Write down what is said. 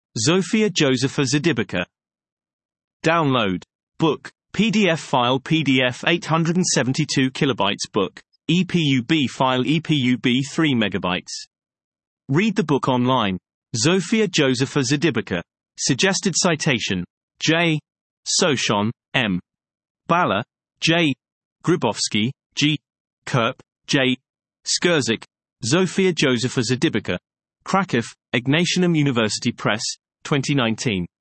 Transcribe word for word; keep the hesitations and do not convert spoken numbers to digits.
Zofia Josepha Zadybica. Download. Book. P D F file P D F eight hundred seventy-two kilobytes book. E P U B file E P U B three megabytes. Read the book online. Zofia Josepha Zadybica. Suggested citation. J. Sochon, M. Bala, J. Grybowski, G. Kerp, J. Skurzik. Zofia Josepha Zadybica. Kraków, Ignatianum University Press, twenty nineteen.